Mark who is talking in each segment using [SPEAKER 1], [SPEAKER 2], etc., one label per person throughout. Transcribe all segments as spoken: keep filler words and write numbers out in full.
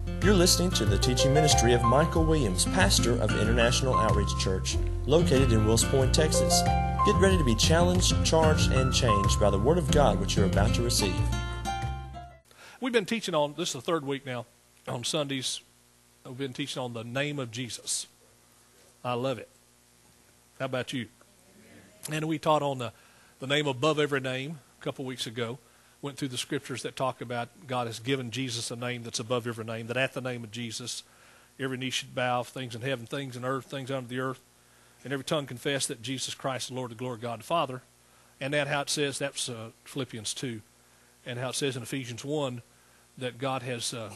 [SPEAKER 1] You're listening to the teaching ministry of Michael Williams, pastor of International Outreach Church, located in Wills Point, Texas. Get ready to be challenged, charged, and changed by the Word of God which you're about to receive.
[SPEAKER 2] We've been teaching on, this is the third week now, on Sundays. We've been teaching on the name of Jesus. I love it. How about you? And we taught on the, the name above every name a couple weeks ago. Went through the scriptures that talk about God has given Jesus a name that's above every name, that at the name of Jesus, every knee should bow, things in heaven, things in earth, things under the earth, and every tongue confess that Jesus Christ is the Lord, the glory of God the Father. And that how it says, that's uh, Philippians two, and how it says in Ephesians one that God has, uh,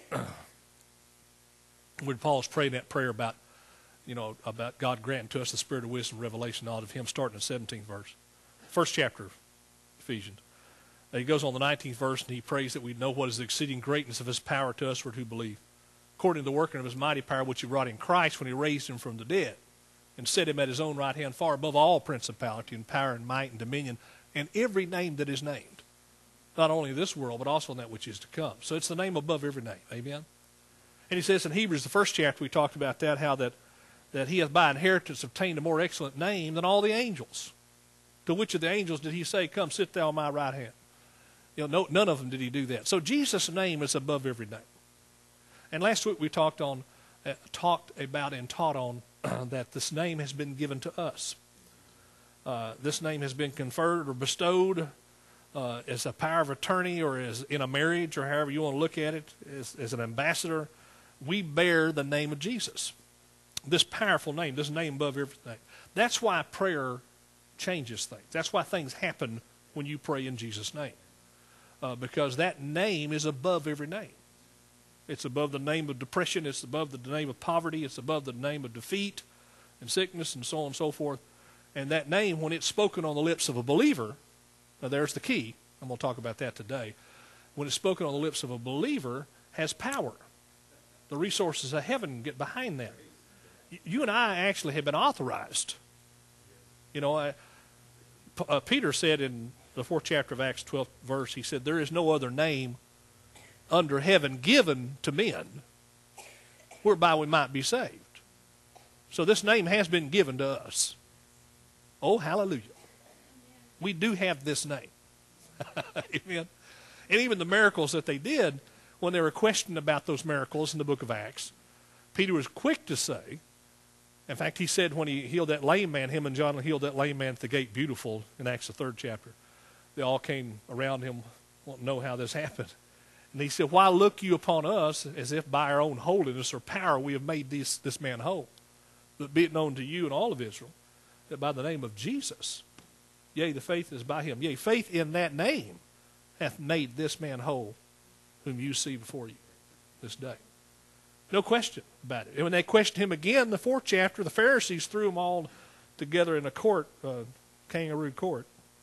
[SPEAKER 2] when Paul's praying that prayer about, you know, about God granting to us the spirit of wisdom, revelation, knowledge of Him, starting in the seventeenth verse, first chapter of Ephesians. He goes on the nineteenth verse, and he prays that we know what is the exceeding greatness of His power to us who believe, according to the working of His mighty power which He wrought in Christ when He raised Him from the dead, and set Him at His own right hand far above all principality and power and might and dominion, and every name that is named, not only in this world, but also in that which is to come. So it's the name above every name. Amen? And he says in Hebrews, the first chapter, we talked about that, how that, that He hath by inheritance obtained a more excellent name than all the angels. To which of the angels did He say, come, sit thou on my right hand? You know, no, none of them did He do that. So Jesus' name is above every name. And last week we talked on, uh, talked about and taught on uh, that this name has been given to us. Uh, this name has been conferred or bestowed uh, as a power of attorney, or as in a marriage, or however you want to look at it, as, as an ambassador. We bear the name of Jesus. This powerful name, this name above everything. That's why prayer changes things. That's why things happen when you pray in Jesus' name. Uh, because that name is above every name. It's above the name of depression. It's above the name of poverty. It's above the name of defeat and sickness and so on and so forth. And that name, when it's spoken on the lips of a believer, now there's the key. I'm going to talk about that today. When it's spoken on the lips of a believer, has power. The resources of heaven get behind that. You and I actually have been authorized. You know, I, uh, Peter said in the fourth chapter of Acts, twelfth verse, he said, there is no other name under heaven given to men whereby we might be saved. So this name has been given to us. Oh, hallelujah. We do have this name. Amen. And even the miracles that they did, when they were questioned about those miracles in the book of Acts, Peter was quick to say, in fact, he said when he healed that lame man, him and John healed that lame man at the gate beautiful in Acts the third chapter. They all came around him, wanting to know how this happened. And he said, why look you upon us as if by our own holiness or power we have made this, this man whole? But be it known to you and all of Israel that by the name of Jesus, yea, the faith is by Him. Yea, faith in that name hath made this man whole whom you see before you this day. No question about it. And when they questioned Him again in the fourth chapter, the Pharisees threw them all together in a court, uh, kangaroo court,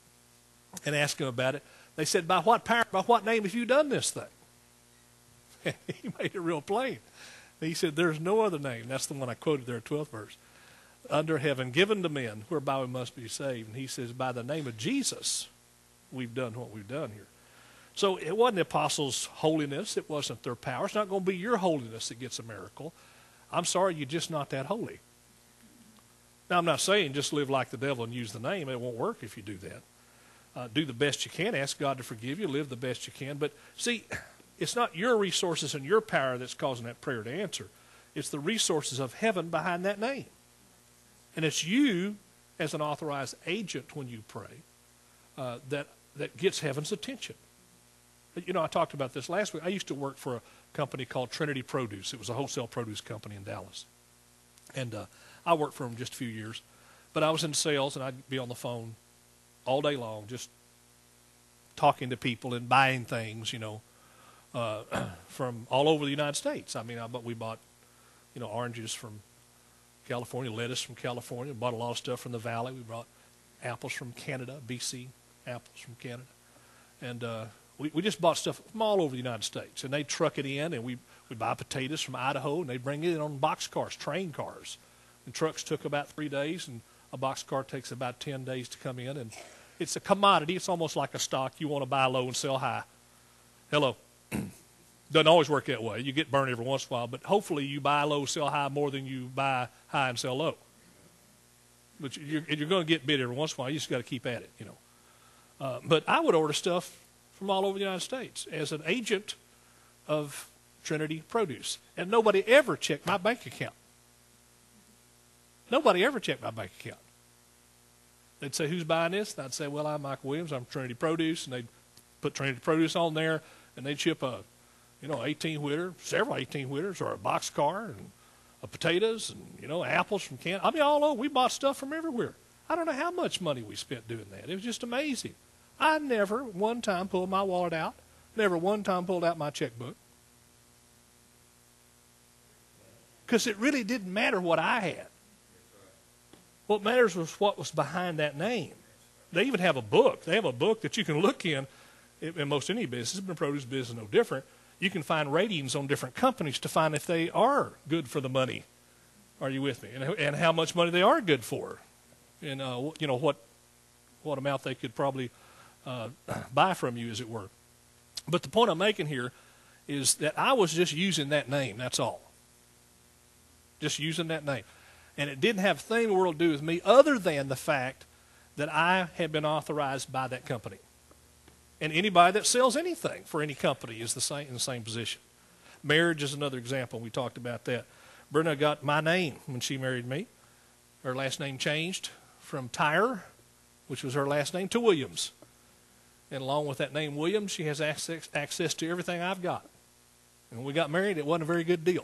[SPEAKER 2] and asked Him about it. They said, by what power, by what name have you done this thing? He made it real plain. He said, there's no other name. That's the one I quoted there, twelfth verse. Under heaven, given to men, whereby we must be saved. And He says, by the name of Jesus, we've done what we've done here. So it wasn't the apostles' holiness. It wasn't their power. It's not going to be your holiness that gets a miracle. I'm sorry, you're just not that holy. Now, I'm not saying just live like the devil and use the name. It won't work if you do that. Uh, do the best you can. Ask God to forgive you. Live the best you can. But see, it's not your resources and your power that's causing that prayer to answer. It's the resources of heaven behind that name. And it's you as an authorized agent when you pray uh, that, that gets heaven's attention. You know, I talked about this last week. I used to work for a company called Trinity Produce. It was a wholesale produce company in Dallas. And uh, I worked for them just a few years. But I was in sales, and I'd be on the phone all day long, just talking to people and buying things, you know, uh, from all over the United States. I mean, I, but we bought, you know, oranges from California, lettuce from California. We bought a lot of stuff from the valley. We brought apples from Canada, B C apples from Canada. And uh, we, we just bought stuff from all over the United States. And they truck it in, and we we buy potatoes from Idaho, and they bring it in on box cars, train cars. And trucks took about three days, and a box car takes about ten days to come in. And it's a commodity. It's almost like a stock. You want to buy low and sell high. Hello. Doesn't always work that way. You get burned every once in a while, but hopefully you buy low, sell high more than you buy high and sell low. But you're, you're going to get bit every once in a while. You just got to keep at it, you know. Uh, but I would order stuff from all over the United States as an agent of Trinity Produce. And nobody ever checked my bank account. Nobody ever checked my bank account. They'd say, who's buying this? And I'd say, well, I'm Michael Williams. I'm Trinity Produce. And they'd put Trinity Produce on there, and they'd ship a, you know, eighteen-wheeler, several eighteen-wheelers, or a boxcar, and a potatoes, and, you know, apples from Canada. I mean, all over. We bought stuff from everywhere. I don't know how much money we spent doing that. It was just amazing. I never one time pulled my wallet out, never one time pulled out my checkbook. Because it really didn't matter what I had. What matters was what was behind that name. They even have a book. They have a book that you can look in. In most any business, the produce business is no different. You can find ratings on different companies to find if they are good for the money. Are you with me? And, and how much money they are good for. And, uh, you know, what what amount they could probably uh, buy from you, as it were. But the point I'm making here is that I was just using that name. That's all. Just using that name. And it didn't have a thing in the world to do with me other than the fact that I had been authorized by that company. And anybody that sells anything for any company is the same in the same position. Marriage is another example. We talked about that. Brenda got my name when she married me. Her last name changed from Tyre, which was her last name, to Williams. And along with that name Williams, she has access, access to everything I've got. And when we got married, it wasn't a very good deal.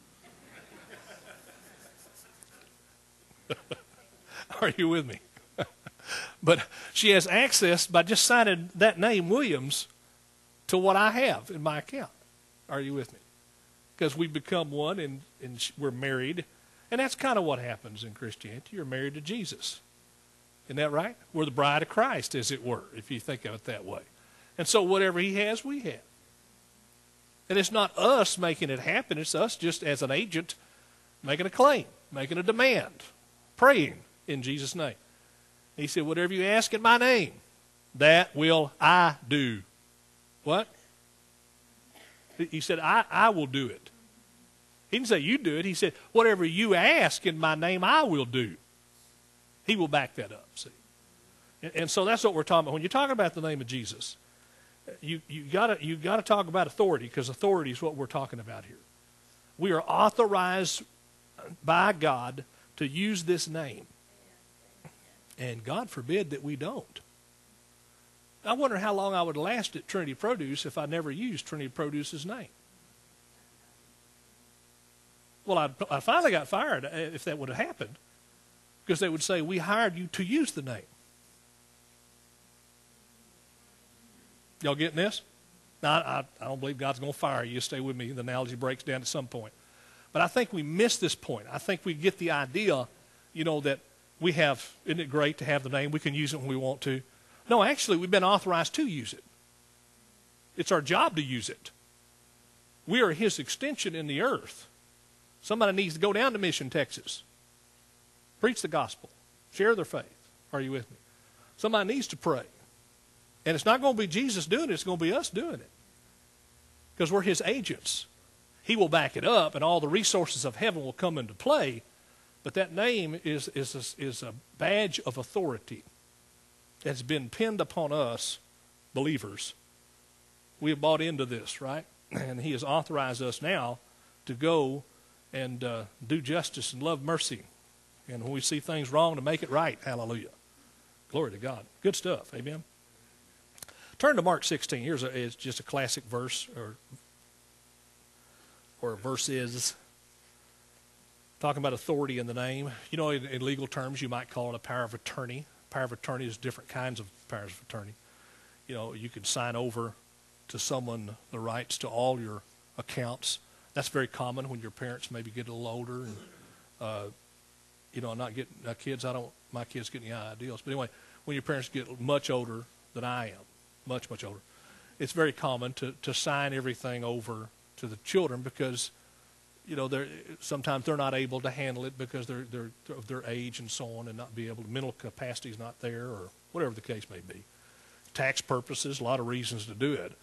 [SPEAKER 2] Are you with me? But she has access by just signing that name, Williams, to what I have in my account. Are you with me? Because we become one and, and we're married. And that's kind of what happens in Christianity. You're married to Jesus. Isn't that right? We're the bride of Christ, as it were, if you think of it that way. And so whatever he has, we have. And it's not us making it happen. It's us just as an agent making a claim, making a demand, praying in Jesus' name. He said, whatever you ask in my name, that will I do. What? He said, I, I will do it. He didn't say you do it. He said, whatever you ask in my name, I will do. He will back that up, see. And, and so that's what we're talking about. When you're talking about the name of Jesus, you you gotta you gotta talk about authority, because authority is what we're talking about here. We are authorized by God to use this name. And God forbid that we don't. I wonder how long I would last at Trinity Produce if I never used Trinity Produce's name. Well, I, I finally got fired if that would have happened, because they would say, we hired you to use the name. Y'all getting this? Now, I, I don't believe God's going to fire you. Stay with me. The analogy breaks down at some point. But I think we miss this point. I think we get the idea, you know, that we have, isn't it great to have the name? We can use it when we want to. No, actually, we've been authorized to use it. It's our job to use it. We are his extension in the earth. Somebody needs to go down to Mission, Texas, preach the gospel, share their faith. Are you with me? Somebody needs to pray. And it's not going to be Jesus doing it. It's going to be us doing it, because we're his agents. He will back it up, and all the resources of heaven will come into play. But that name is, is, a, is a badge of authority that's been pinned upon us, believers. We have bought into this, right? And he has authorized us now to go and uh, do justice and love mercy. And when we see things wrong, to make it right. Hallelujah. Glory to God. Good stuff. Amen. Turn to Mark sixteen. Here's a, it's just a classic verse, or, or verses. Talking about authority in the name. You know, in, in legal terms, you might call it a power of attorney. Power of attorney is different kinds of powers of attorney. You know, you can sign over to someone the rights to all your accounts. That's very common when your parents maybe get a little older. And, uh, you know, not getting uh, kids, I don't, my kids get any ideals. But anyway, when your parents get much older than I am, much, much older, it's very common to, to sign everything over to the children, because you know, they're, sometimes they're not able to handle it because they're, they're of their age and so on, and not be able to, mental capacity is not there, or whatever the case may be. Tax purposes, a lot of reasons to do it.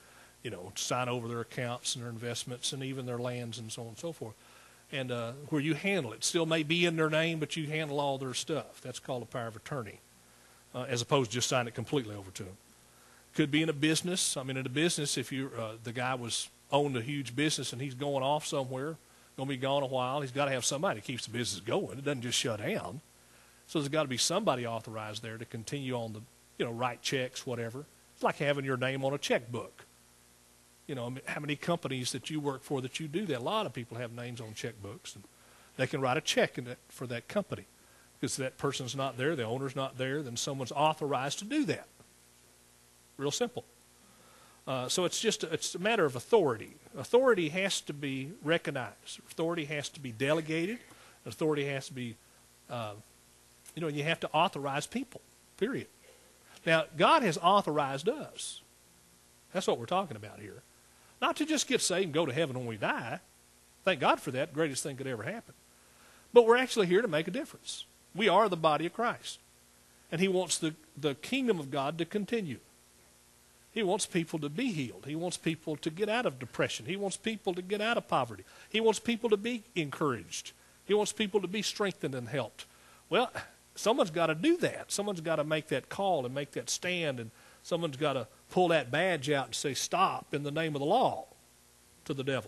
[SPEAKER 2] you know, sign over their accounts and their investments and even their lands and so on and so forth. And uh, where you handle it. Still may be in their name, but you handle all their stuff. That's called a power of attorney, uh, as opposed to just sign it completely over to them. Could be in a business. I mean, in a business, if you uh, the guy was owned a huge business and he's going off somewhere, going to be gone a while, he's got to have somebody that keeps the business going. It doesn't just shut down. So there's got to be somebody authorized there to continue on the, you know, write checks, whatever. It's like having your name on a checkbook. You know, how many companies that you work for that you do that? A lot of people have names on checkbooks, and they can write a check in that, for that company. Because that person's not there, the owner's not there, then someone's authorized to do that. Real simple. Uh, so it's just a, it's a matter of authority. Authority has to be recognized. Authority has to be delegated. Authority has to be, uh, you know, you have to authorize people, period. Now, God has authorized us. That's what we're talking about here. Not to just get saved and go to heaven when we die. Thank God for that. Greatest thing could ever happen. But we're actually here to make a difference. We are the body of Christ. And he wants the, the kingdom of God to continue. He wants people to be healed. He wants people to get out of depression. He wants people to get out of poverty. He wants people to be encouraged. He wants people to be strengthened and helped. Well, someone's got to do that. Someone's got to make that call and make that stand, and someone's got to pull that badge out and say, stop in the name of the law to the devil.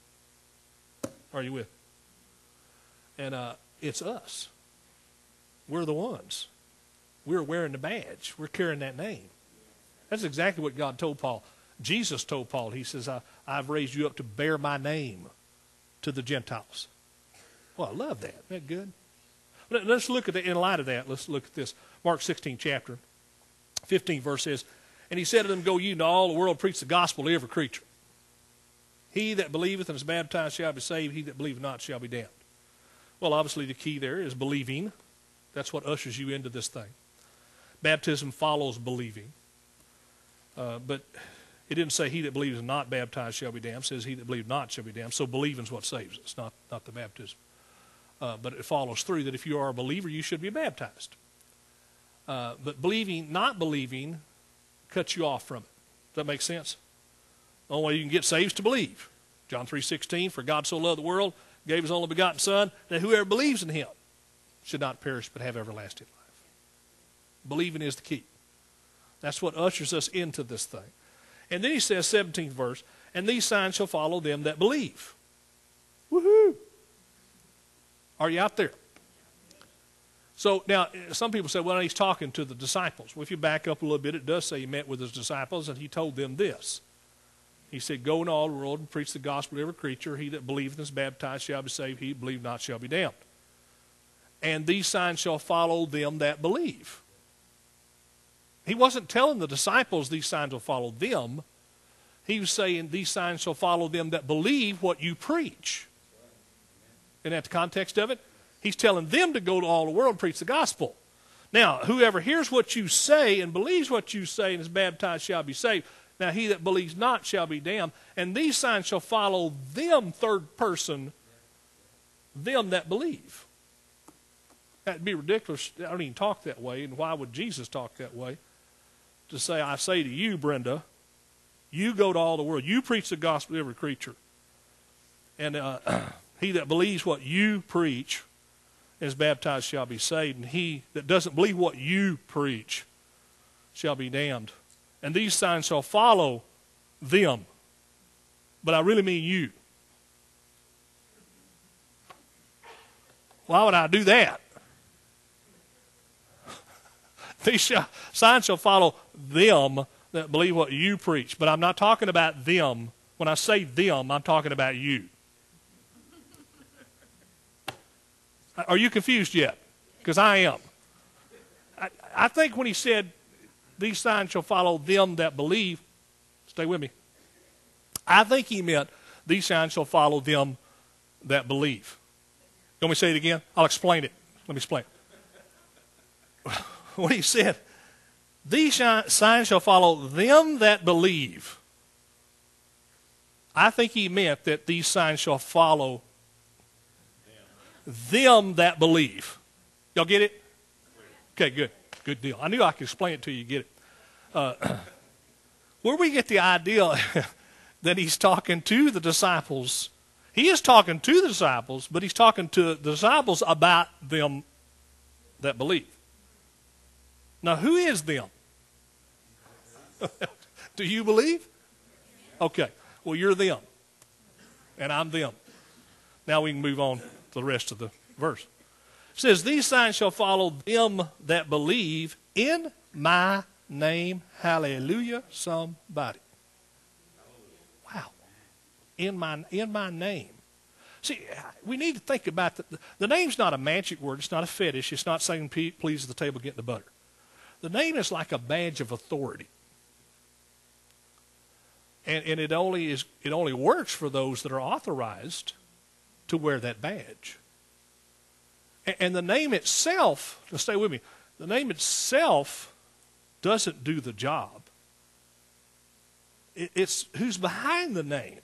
[SPEAKER 2] Are you with? And uh, it's us. We're the ones. We're wearing the badge. We're carrying that name. That's exactly what God told Paul. Jesus told Paul, he says, I, I've raised you up to bear my name to the Gentiles. Well, I love that. Isn't that good? Let, let's look at it in light of that. Let's look at this. Mark sixteenth chapter, fifteenth verse says, and he said to them, go ye into all the world, preach the gospel to every creature. He that believeth and is baptized shall be saved. He that believeth not shall be damned. Well, obviously the key there is believing. That's what ushers you into this thing. Baptism follows believing. Uh, but it didn't say he that believes and not baptized shall be damned. It says he that believes not shall be damned. So believing is what saves us, not, not the baptism. Uh, but it follows through that if you are a believer, you should be baptized. Uh, but believing, not believing, cuts you off from it. Does that make sense? The only way you can get saved is to believe. John three sixteen, for God so loved the world, gave his only begotten Son, that whoever believes in him should not perish but have everlasting life. Believing is the key. That's what ushers us into this thing. And then he says, seventeenth verse, and these signs shall follow them that believe. Woohoo! Are you out there? So now, some people say, well, he's talking to the disciples. Well, if you back up a little bit, it does say he met with his disciples, and he told them this. He said, go into all the world and preach the gospel to every creature. He that believeth and is baptized shall be saved. He that believe not shall be damned. And these signs shall follow them that believe. He wasn't telling the disciples these signs will follow them. He was saying these signs shall follow them that believe what you preach. Isn't that the context of it? He's telling them to go to all the world and preach the gospel. Now, whoever hears what you say and believes what you say and is baptized shall be saved. Now, he that believes not shall be damned. And these signs shall follow them, third person, them that believe. That'd be ridiculous. I don't even talk that way. And why would Jesus talk that way? To say, I say to you, Brenda, you go to all the world. You preach the gospel to every creature. And uh, he that believes what you preach and is baptized shall be saved. And he that doesn't believe what you preach shall be damned. And these signs shall follow them. But I really mean you. Why would I do that? These shall, signs shall follow them that believe what you preach. But I'm not talking about them. When I say them, I'm talking about you. Are you confused yet? Because I am. I, I think when he said, these signs shall follow them that believe, stay with me. I think he meant, these signs shall follow them that believe. Let me say it again? I'll explain it. Let me explain it. When he said, these signs shall follow them that believe, I think he meant that these signs shall follow them that believe. Y'all get it? Okay, good. Good deal. I knew I could explain it to you. Get it? Uh, where we get the idea that he's talking to the disciples. He is talking to the disciples, but he's talking to the disciples about them that believe. Now, who is them? Do you believe? Okay. Well, you're them. And I'm them. Now we can move on to the rest of the verse. It says, these signs shall follow them that believe in my name. Hallelujah, somebody. Wow. In my, in my name. See, we need to think about the, the name's not a magic word. It's not a fetish. It's not saying, please at the table, get the butter. The name is like a badge of authority. And, and it only is it only works for those that are authorized to wear that badge. And, and the name itself, now stay with me, the name itself doesn't do the job. It, it's who's behind the name.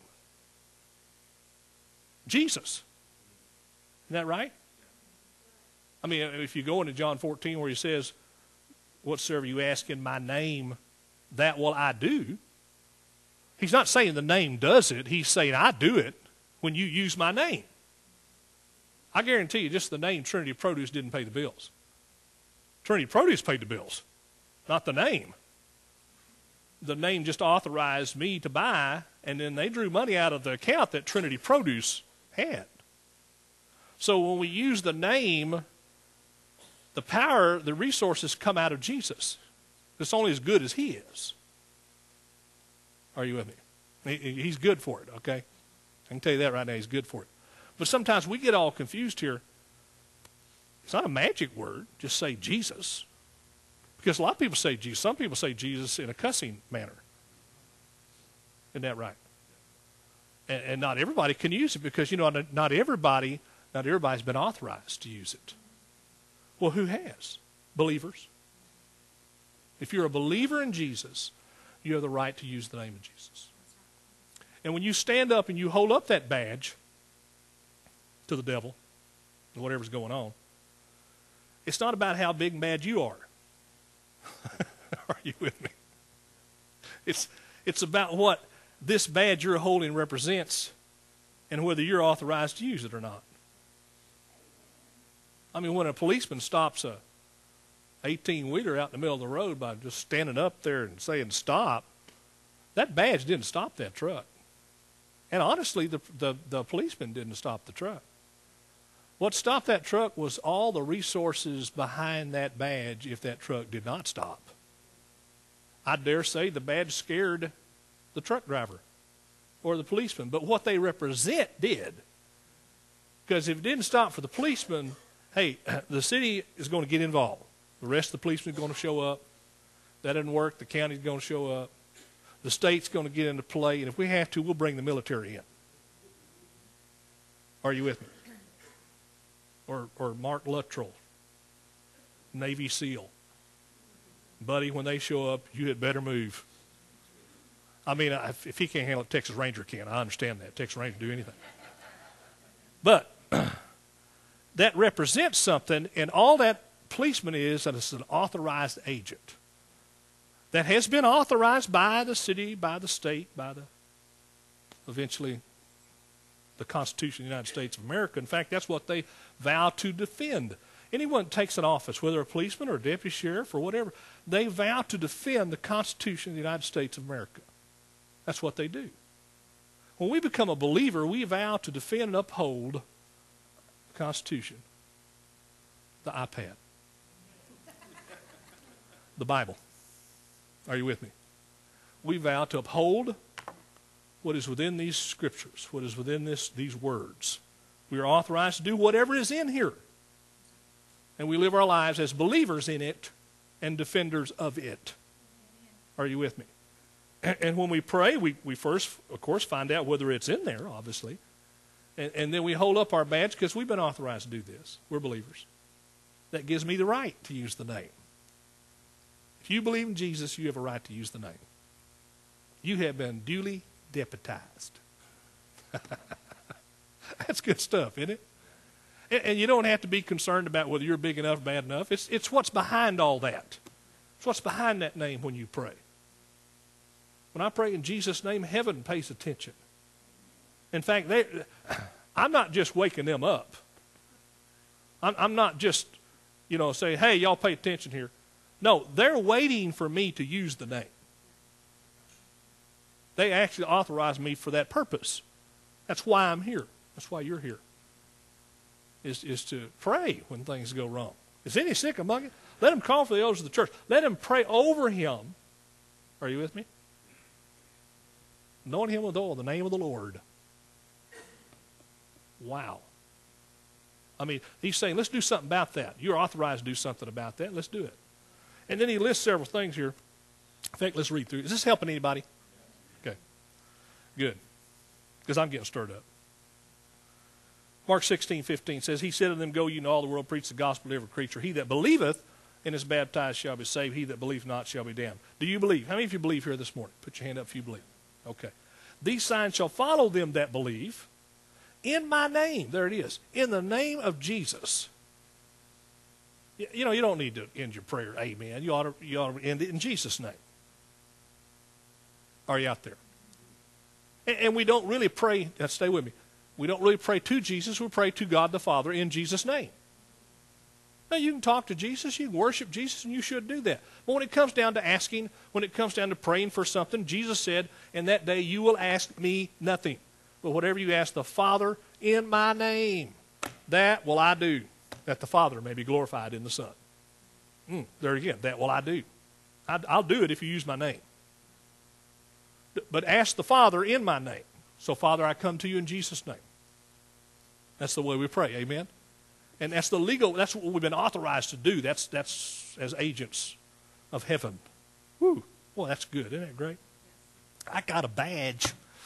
[SPEAKER 2] Jesus. Isn't that right? I mean, if you go into John fourteen where he says, whatsoever you ask in my name, that will I do. He's not saying the name does it. He's saying I do it when you use my name. I guarantee you just the name Trinity Produce didn't pay the bills. Trinity Produce paid the bills, not the name. The name just authorized me to buy, and then they drew money out of the account that Trinity Produce had. So when we use the name, the power, the resources come out of Jesus. It's only as good as he is. Are you with me? He, he's good for it, okay? I can tell you that right now, he's good for it. But sometimes we get all confused here. It's not a magic word. Just say Jesus. Because a lot of people say Jesus. Some people say Jesus in a cussing manner. Isn't that right? And, and not everybody can use it because, you know, not everybody, not everybody's been authorized to use it. Well, who has? Believers. If you're a believer in Jesus, you have the right to use the name of Jesus. And when you stand up and you hold up that badge to the devil, and whatever's going on, it's not about how big and bad you are. Are you with me? It's, it's about what this badge you're holding represents and whether you're authorized to use it or not. I mean, when a policeman stops a eighteen-wheeler out in the middle of the road by just standing up there and saying stop, that badge didn't stop that truck. And honestly, the, the, the policeman didn't stop the truck. What stopped that truck was all the resources behind that badge if that truck did not stop. I dare say the badge scared the truck driver or the policeman, but what they represent did. Because if it didn't stop for the policeman, hey, the city is going to get involved. The rest of the policemen are going to show up. That doesn't work. The county's going to show up. The state's going to get into play. And if we have to, we'll bring the military in. Are you with me? Or, or Mark Luttrell, Navy SEAL. Buddy, when they show up, you had better move. I mean, if, if he can't handle it, Texas Ranger can. I understand that. Texas Ranger can do anything. But that represents something, and all that policeman is that it's an authorized agent that has been authorized by the city, by the state, by the eventually the Constitution of the United States of America. In fact, that's what they vow to defend. Anyone that takes an office, whether a policeman or a deputy sheriff or whatever, they vow to defend the Constitution of the United States of America. That's what they do. When we become a believer, we vow to defend and uphold the Constitution, the iPad, the Bible. Are you with me? We vow to uphold what is within these scriptures, what is within this, these words. We are authorized to do whatever is in here. And we live our lives as believers in it and defenders of it. Are you with me? And, and when we pray, we, we first, of course, find out whether it's in there, obviously. And, and then we hold up our badge because we've been authorized to do this. We're believers. That gives me the right to use the name. If you believe in Jesus, you have a right to use the name. You have been duly deputized. That's good stuff, isn't it? And, and you don't have to be concerned about whether you're big enough, bad enough. It's, it's what's behind all that. It's what's behind that name when you pray. When I pray in Jesus' name, heaven pays attention. In fact, they, I'm not just waking them up. I'm, I'm not just, you know, saying, hey, y'all pay attention here. No, they're waiting for me to use the name. They actually authorize me for that purpose. That's why I'm here. That's why you're here. Is, is to pray when things go wrong. Is any sick among you? Let him call for the elders of the church. Let him pray over him. Are you with me? Anoint him with oil in the name of the Lord. Wow. I mean, he's saying, let's do something about that. You're authorized to do something about that. Let's do it. And then he lists several things here. In fact, let's read through. Is this helping anybody? Okay. Good. Because I'm getting stirred up. Mark sixteen fifteen says, he said to them, go ye into all the world, preach the gospel to every creature. He that believeth and is baptized shall be saved. He that believeth not shall be damned. Do you believe? How many of you believe here this morning? Put your hand up if you believe. Okay. These signs shall follow them that believe. In my name. There it is. In the name of Jesus. You know, you don't need to end your prayer, amen. You ought to, you ought to end it in Jesus' name. Are you out there? And, and we don't really pray, now stay with me. We don't really pray to Jesus. We pray to God the Father in Jesus' name. Now, you can talk to Jesus, you can worship Jesus, and you should do that. But when it comes down to asking, when it comes down to praying for something, Jesus said, in that day you will ask me nothing. But whatever you ask the Father in my name, that will I do, that the Father may be glorified in the Son. Mm, there again, that will I do. I, I'll do it if you use my name. But ask the Father in my name. So, Father, I come to you in Jesus' name. That's the way we pray, amen? And that's the legal, that's what we've been authorized to do. That's, that's as agents of heaven. Whew. Well, that's good. Isn't that great? I got a badge.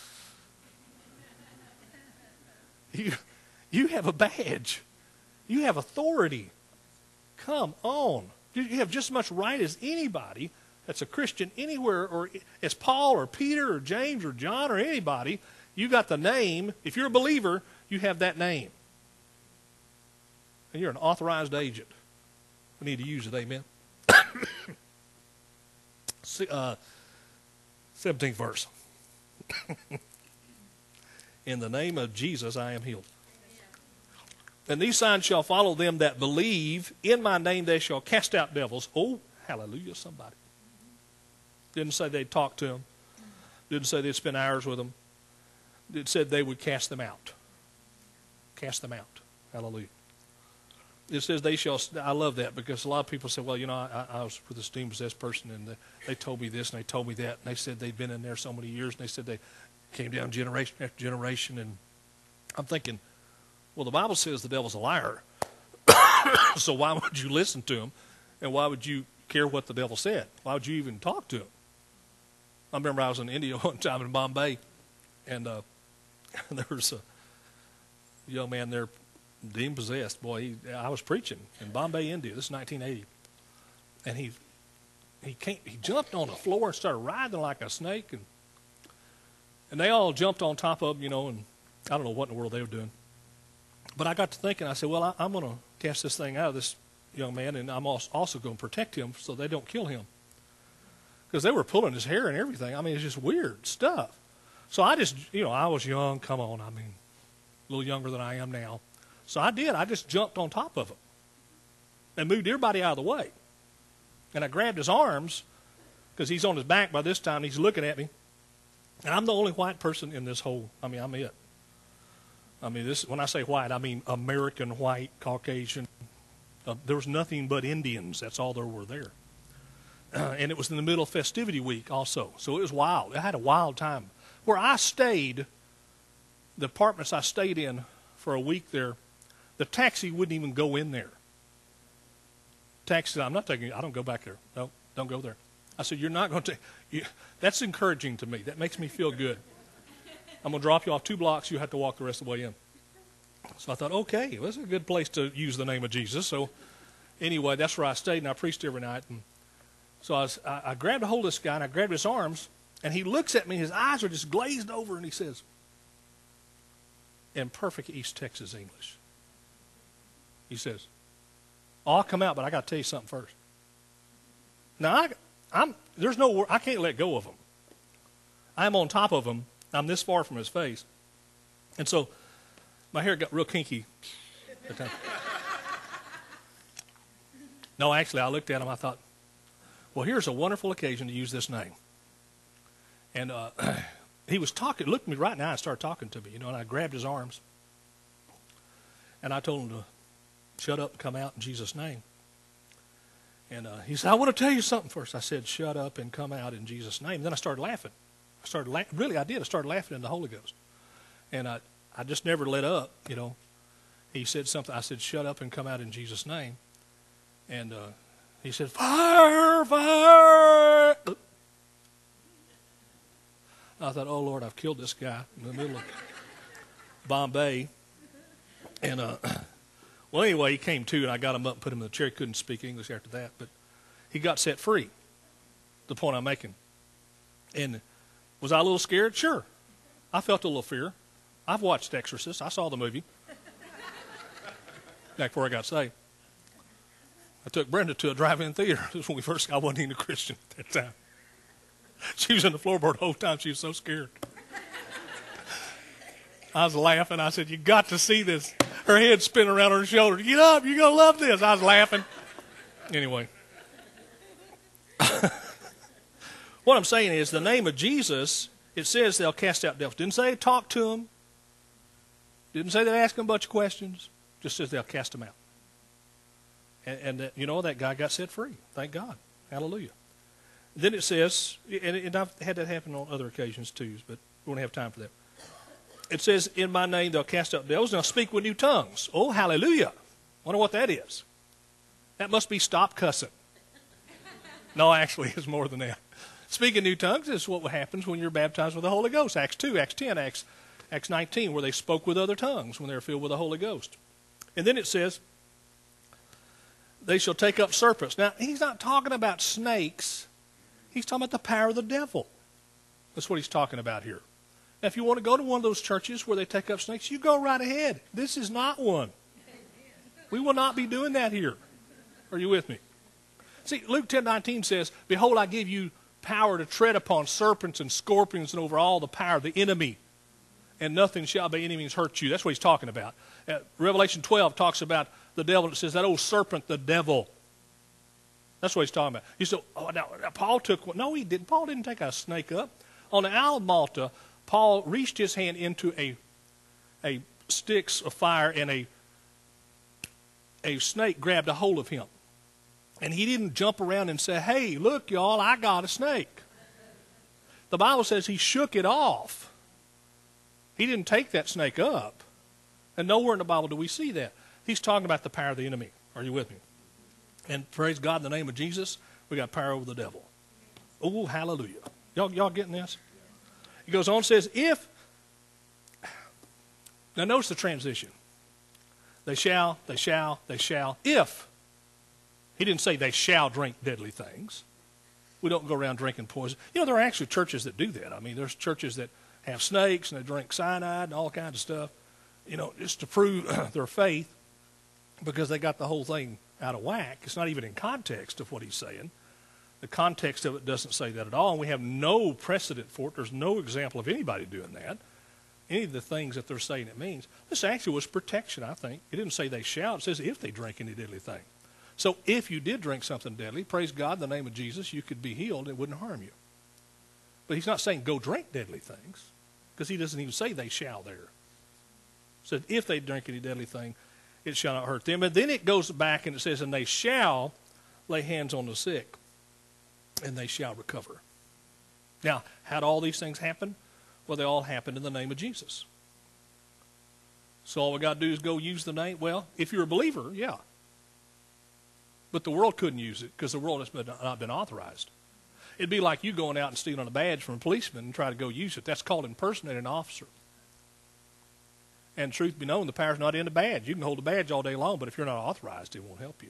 [SPEAKER 2] You, you have a badge. You have authority. Come on. You have just as much right as anybody that's a Christian anywhere, or as Paul or Peter or James or John or anybody. You got the name. If you're a believer, you have that name. And you're an authorized agent. We need to use it, amen? uh, seventeenth verse. In the name of Jesus, I am healed. And these signs shall follow them that believe. In my name they shall cast out devils. Oh, hallelujah, somebody. Didn't say they'd talk to them. Didn't say they'd spend hours with them. It said they would cast them out. Cast them out. Hallelujah. It says they shall, I love that because a lot of people say, well, you know, I, I was with this demon-possessed person and they, they told me this and they told me that. And they said they'd been in there so many years and they said they came down generation after generation. And I'm thinking, well, the Bible says the devil's a liar. So why would you listen to him? And why would you care what the devil said? Why would you even talk to him? I remember I was in India one time in Bombay, and uh, there was a young man there, demon-possessed. Boy, he, I was preaching in Bombay, India. This is nineteen eighty. And he he came, he jumped on the floor and started writhing like a snake. And, and they all jumped on top of him, you know, and I don't know what in the world they were doing. But I got to thinking, I said, well, I, I'm going to cast this thing out of this young man, and I'm also going to protect him so they don't kill him. Because they were pulling his hair and everything. I mean, it's just weird stuff. So I just, you know, I was young. Come on, I mean, a little younger than I am now. So I did. I just jumped on top of him and moved everybody out of the way. And I grabbed his arms because he's on his back by this time. And he's looking at me. And I'm the only white person in this whole, I mean, I'm it. I mean, this when I say white, I mean American white, Caucasian. Uh, there was nothing but Indians. That's all there were there. Uh, and it was in the middle of festivity week also. So it was wild. I had a wild time. Where I stayed, the apartments I stayed in for a week there, the taxi wouldn't even go in there. Taxi, I'm not taking you. I don't go back there. No, don't go there. I said, you're not going to take. That's encouraging to me. That makes me feel good. I'm going to drop you off two blocks. You have to walk the rest of the way in. So I thought, okay, well, this is a good place to use the name of Jesus. So anyway, that's where I stayed, and I preached every night. And so I, was, I, I grabbed a hold of this guy, and I grabbed his arms, and he looks at me. His eyes are just glazed over, and he says, in perfect East Texas English, he says, oh, I'll come out, but I got to tell you something first. Now, I, I'm, there's no, I can't let go of him. I'm on top of him. I'm this far from his face. And so my hair got real kinky at the time. No, actually, I looked at him. I thought, well, here's a wonderful occasion to use this name. And uh, he was talking, looked at me right now and started talking to me, you know, and I grabbed his arms. And I told him to shut up and come out in Jesus' name. And uh, he said, I want to tell you something first. I said, shut up and come out in Jesus' name. And then I started laughing. I started la- Really, I did. I started laughing in the Holy Ghost. And I, I just never let up, you know. He said something. I said, shut up and come out in Jesus' name. And uh, he said, fire, fire. I thought, oh, Lord, I've killed this guy in the middle of Bombay. And, uh, well, anyway, he came to, and I got him up and put him in the chair. He couldn't speak English after that, but he got set free, the point I'm making. And was I a little scared? Sure. I felt a little fear. I've watched Exorcist. I saw the movie back before I got saved. I took Brenda to a drive-in theater. This was when we first got, I wasn't even a Christian at that time. She was in the floorboard the whole time. She was so scared. I was laughing. I said, you got to see this. Her head spinning around her shoulder. Get up. You're going to love this. I was laughing. Anyway. What I'm saying is the name of Jesus, it says they'll cast out devils. Didn't say talk to them. Didn't say they ask them a bunch of questions. Just says they'll cast them out. And, and that, you know, that guy got set free. Thank God. Hallelujah. Then it says, and, and I've had that happen on other occasions too, but we won't have time for that. It says, in my name they'll cast out devils and they'll speak with new tongues. Oh, hallelujah. Wonder what that is. That must be stop cussing. No, actually, it's more than that. Speaking new tongues is what happens when you're baptized with the Holy Ghost. Acts two, Acts ten, Acts, Acts nineteen, where they spoke with other tongues when they were filled with the Holy Ghost. And then it says, they shall take up serpents. Now, he's not talking about snakes. He's talking about the power of the devil. That's what he's talking about here. Now, if you want to go to one of those churches where they take up snakes, you go right ahead. This is not one. We will not be doing that here. Are you with me? See, Luke ten nineteen says, behold, I give you power to tread upon serpents and scorpions and over all the power of the enemy, and nothing shall by any means hurt you. That's what he's talking about. Uh, Revelation twelve talks about the devil. It says that old serpent, the devil. That's what he's talking about. He said, oh, now, now Paul took one. No, he didn't. Paul didn't take a snake up. On the Isle of Malta, Paul reached his hand into a, a sticks of fire, and a, a snake grabbed a hold of him. And he didn't jump around and say, hey, look, y'all, I got a snake. The Bible says he shook it off. He didn't take that snake up. And nowhere in the Bible do we see that. He's talking about the power of the enemy. Are you with me? And praise God, in the name of Jesus, we got power over the devil. Oh, hallelujah. Y'all, y'all getting this? He goes on and says, if, now notice the transition. They shall, they shall, they shall, if. He didn't say they shall drink deadly things. We don't go around drinking poison. You know, there are actually churches that do that. I mean, there's churches that have snakes and they drink cyanide and all kinds of stuff, you know, just to prove their faith, because they got the whole thing out of whack. It's not even in context of what he's saying. The context of it doesn't say that at all, and we have no precedent for it. There's no example of anybody doing that. Any of the things that they're saying it means. This actually was protection, I think. It didn't say they shall. It says if they drink any deadly thing. So if you did drink something deadly, praise God, in the name of Jesus, you could be healed and it wouldn't harm you. But he's not saying go drink deadly things, because he doesn't even say they shall there. He said if they drink any deadly thing, it shall not hurt them. But then it goes back and it says, and they shall lay hands on the sick, and they shall recover. Now, how'd all these things happen? Well, they all happened in the name of Jesus. So all we got to do is go use the name. Well, if you're a believer, yeah. But the world couldn't use it because the world has been, not been authorized. It'd be like you going out and stealing a badge from a policeman and try to go use it. That's called impersonating an officer. And truth be known, the power's not in the badge. You can hold a badge all day long, but if you're not authorized, it won't help you.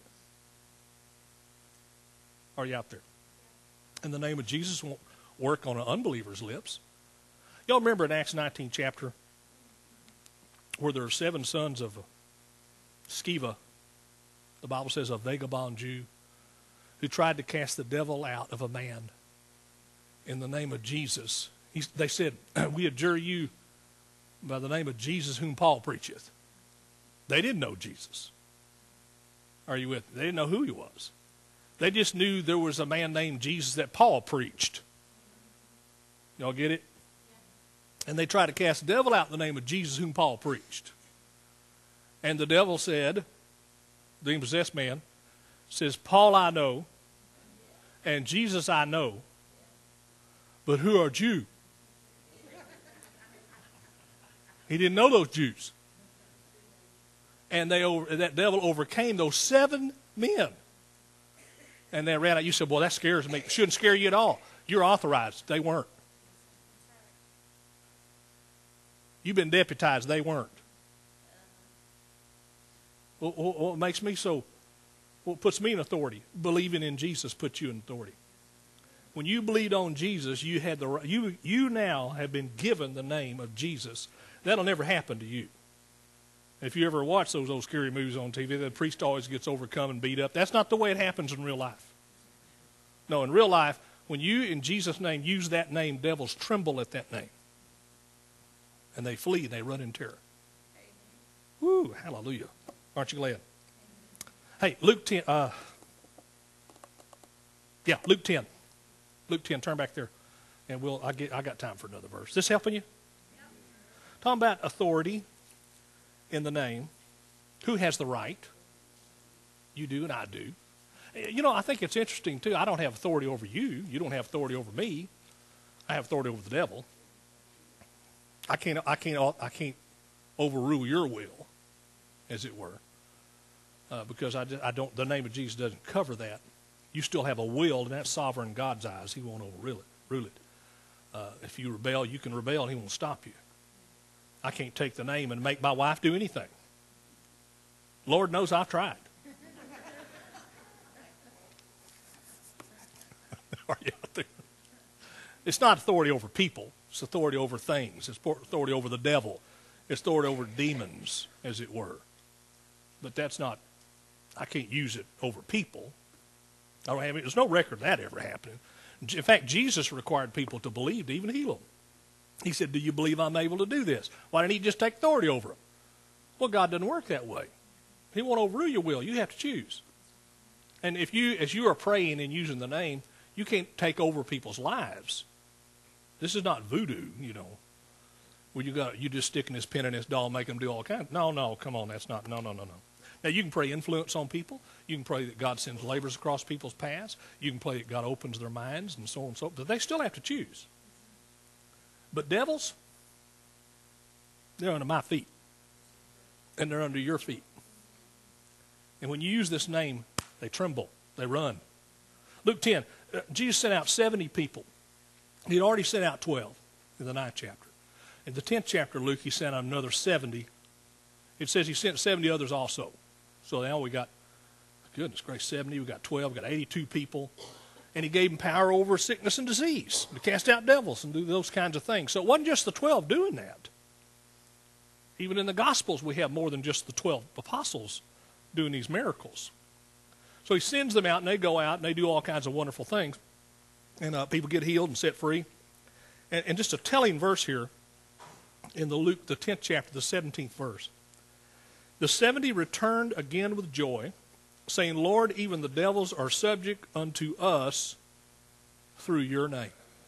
[SPEAKER 2] Are you out there? And the name of Jesus won't work on an unbeliever's lips. Y'all remember in Acts nineteen chapter where there are seven sons of Sceva, the Bible says a vagabond Jew, who tried to cast the devil out of a man in the name of Jesus. he, they said, we adjure you by the name of Jesus whom Paul preacheth. They didn't know Jesus. Are you with me? They didn't know who he was. They just knew there was a man named Jesus that Paul preached. Y'all get it? And they tried to cast the devil out in the name of Jesus whom Paul preached. And the devil said, the demon-possessed man, says, Paul I know, and Jesus I know, but who are you? He didn't know those Jews. And they over, that devil overcame those seven men. And they ran out. You said, well, that scares me. It shouldn't scare you at all. You're authorized. They weren't. You've been deputized. They weren't. What, what, what makes me so, what puts me in authority? Believing in Jesus puts you in authority. When you believed on Jesus, you had the you you now have been given the name of Jesus. That'll never happen to you. If you ever watch those old scary movies on T V, the priest always gets overcome and beat up. That's not the way it happens in real life. No, in real life, when you, in Jesus' name, use that name, devils tremble at that name. And they flee and they run in terror. Woo, hallelujah. Aren't you glad? Hey, Luke ten. Uh, yeah, Luke ten. Luke ten, turn back there. And we'll, I, get, I got time for another verse. This helping you? Talking about authority in the name. Who has the right? You do and I do. You know, I think it's interesting, too. I don't have authority over you. You don't have authority over me. I have authority over the devil. I can't, I can't, I can't overrule your will, as it were, uh, because I, I don't. The name of Jesus doesn't cover that. You still have a will, and that's sovereign in God's eyes. He won't overrule it. Rule it. Uh, if you rebel, you can rebel, and He won't stop you. I can't take the name and make my wife do anything. Lord knows I've tried. Are you out there? It's not authority over people. It's authority over things. It's authority over the devil. It's authority over demons, as it were. But that's not, I can't use it over people. I don't have, there's no record of that ever happening. In fact, Jesus required people to believe to even heal them. He said, do you believe I'm able to do this? Why didn't he just take authority over them? Well, God doesn't work that way. He won't overrule your will. You have to choose. And if you, as you are praying and using the name, you can't take over people's lives. This is not voodoo, you know, where you got you just sticking this pin in this doll, make them do all kinds. No, no, come on, that's not. No, no, no, no. Now you can pray influence on people. You can pray that God sends laborers across people's paths. You can pray that God opens their minds and so on and so on. But they still have to choose. But devils, they're under my feet, and they're under your feet. And when you use this name, they tremble, they run. Luke ten, uh, Jesus sent out seventy people. He had already sent out twelve in the ninth chapter. In the tenth chapter of Luke, he sent out another seventy. It says he sent seventy others also. So now we got, goodness gracious, seventy. We got twelve. We got eighty-two people. And he gave them power over sickness and disease, to cast out devils and do those kinds of things. So it wasn't just the twelve doing that. Even in the Gospels, we have more than just the twelve apostles doing these miracles. So he sends them out, and they go out, and they do all kinds of wonderful things. And uh, people get healed and set free. And, and just a telling verse here in the Luke, the tenth chapter, the seventeenth verse. The seventy returned again with joy, saying, Lord, even the devils are subject unto us through your name.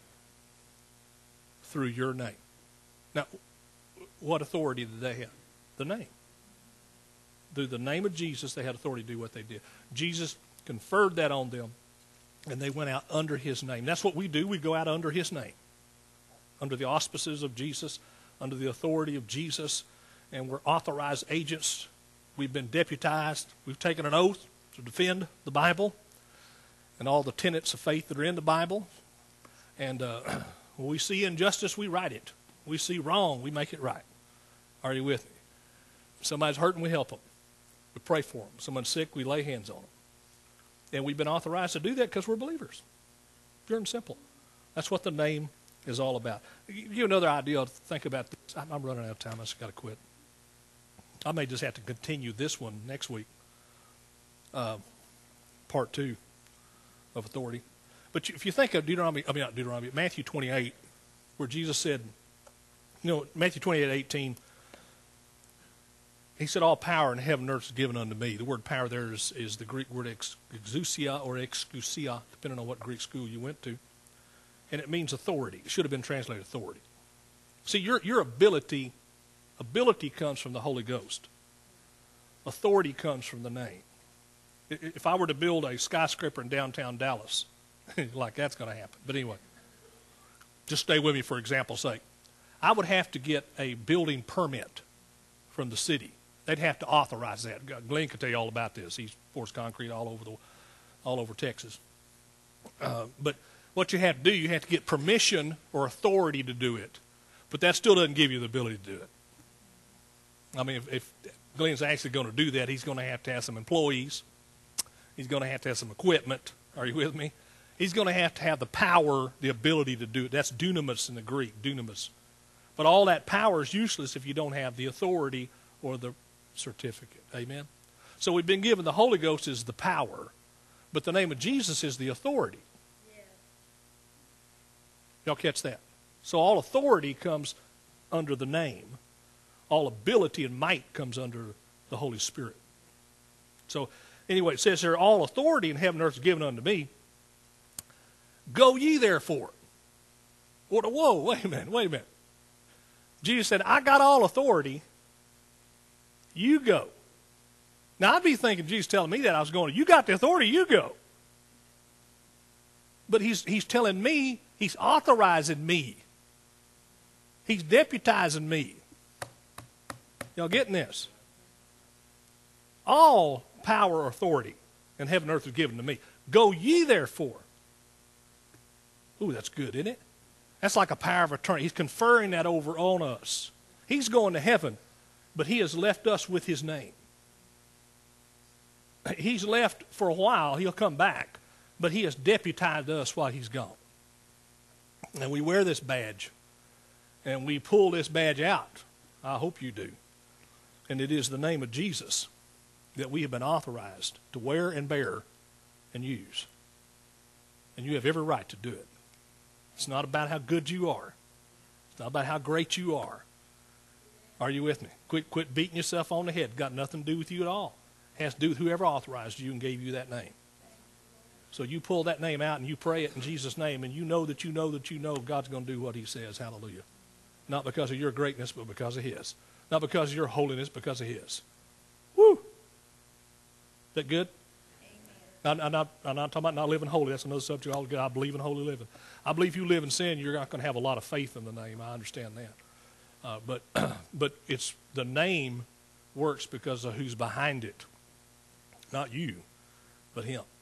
[SPEAKER 2] Through your name. Now, what authority did they have? The name. Through the name of Jesus, they had authority to do what they did. Jesus conferred that on them, and they went out under his name. That's what we do. We go out under his name, under the auspices of Jesus, under the authority of Jesus, and we're authorized agents. We've been deputized. We've taken an oath to defend the Bible and all the tenets of faith that are in the Bible. And uh, when we see injustice, we right it. We see wrong, we make it right. Are you with me? If somebody's hurting, we help them. We pray for them. Someone's sick, we lay hands on them. And we've been authorized to do that because we're believers. Pure and simple. That's what the name is all about. Give you another idea to think about this. I'm running out of time. I just got to quit. I may just have to continue this one next week. Uh, part two of authority. But if you think of Deuteronomy, I mean not Deuteronomy, Matthew twenty-eight, where Jesus said, you know, Matthew twenty-eight eighteen, he said, all power in heaven and earth is given unto me. The word power there is, is the Greek word ex, exousia or exousia, depending on what Greek school you went to. And it means authority. It should have been translated authority. See, your, your ability, ability comes from the Holy Ghost. Authority comes from the name. If I were to build a skyscraper in downtown Dallas, like that's going to happen. But anyway, just stay with me for example's sake. I would have to get a building permit from the city. They'd have to authorize that. Glenn can tell you all about this. He's pours concrete all over the, all over Texas. Uh, but what you have to do, you have to get permission or authority to do it. But that still doesn't give you the ability to do it. I mean, if, if Glenn's actually going to do that, he's going to have to have some employees. He's going to have to have some equipment. Are you with me? He's going to have to have the power, the ability to do it. That's dunamis in the Greek, dunamis. But all that power is useless if you don't have the authority or the certificate. Amen? So we've been given the Holy Ghost is the power, but the name of Jesus is the authority. Yeah. Y'all catch that? So all authority comes under the name. All ability and might comes under the Holy Spirit. So anyway, it says here, all authority in heaven and earth is given unto me. Go ye therefore. Whoa, wait a minute, wait a minute. Jesus said, I got all authority. You go. Now, I'd be thinking Jesus telling me that. I was going, you got the authority, you go. But he's, he's telling me, he's authorizing me. He's deputizing me. Y'all getting this? All power or authority in heaven and earth is given to me. Go ye therefore. Ooh, that's good, isn't it? That's like a power of attorney. He's conferring that over on us. He's going to heaven, but he has left us with his name. He's left for a while. He'll come back, but he has deputized us while he's gone. And we wear this badge, and we pull this badge out. I hope you do. And it is the name of Jesus that we have been authorized to wear and bear and use. And you have every right to do it. It's not about how good you are. It's not about how great you are. Are you with me? Quit, quit beating yourself on the head. Got nothing to do with you at all. It has to do with whoever authorized you and gave you that name. So you pull that name out and you pray it in Jesus' name, and you know that you know that you know God's going to do what he says. Hallelujah. Not because of your greatness, but because of his. Not because of your holiness, because of his. Woo! Is that good? I'm, I'm, not, I'm not talking about not living holy. That's another subject altogether. I believe in holy living. I believe if you live in sin, you're not going to have a lot of faith in the name. I understand that. Uh, but but it's the name works because of who's behind it. Not you, but him.